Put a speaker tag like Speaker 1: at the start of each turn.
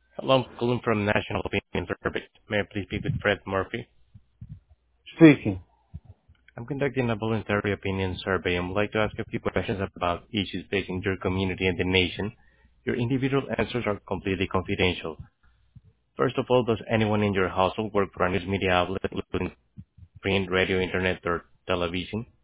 Speaker 1: Hello, I'm calling from National Opinion Survey. May I please speak with Fred Murphy?
Speaker 2: Speaking.
Speaker 1: I'm conducting a voluntary opinion survey and would like to ask a few questions about issues facing your community and the nation. Your individual answers are completely confidential. First of all, does anyone in your household work for a news media outlet, including print, radio, internet, or television?